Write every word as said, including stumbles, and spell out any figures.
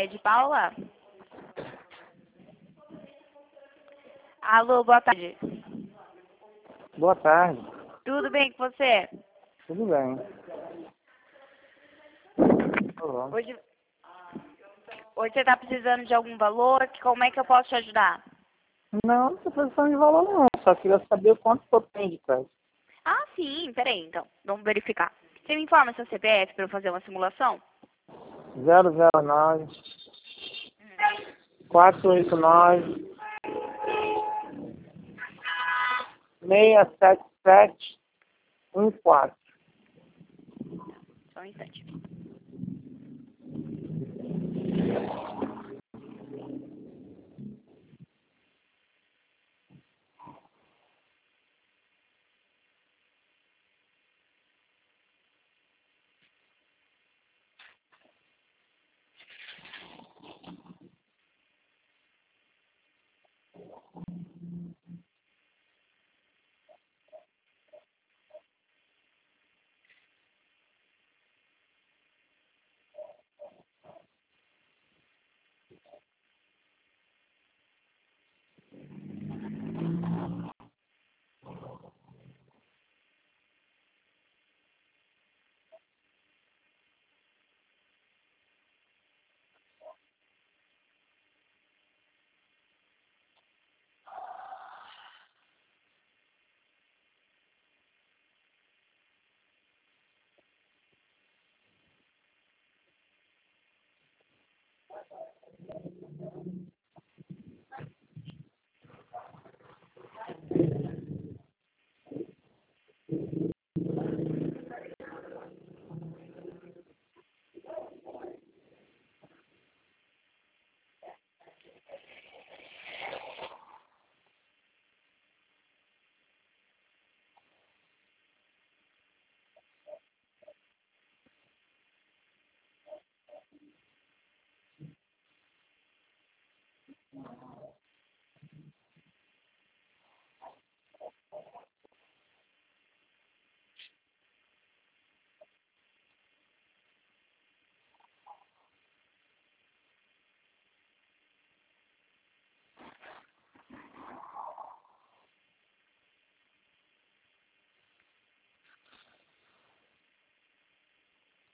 Sicredi, Paula? Alô, boa tarde. Boa tarde. Tudo bem com você? Tudo bem. Olá. Hoje, hoje você tá precisando de algum valor? Como é que eu posso te ajudar? Não, não tô precisando de valor não. Só queria saber o quanto que eu tenho de crédito. Ah, sim, peraí, então. Vamos verificar. Você me informa seu C P F para eu fazer uma simulação? zero zero nove, quatro oito nove, seis sete sete, um quatro. Só um instante.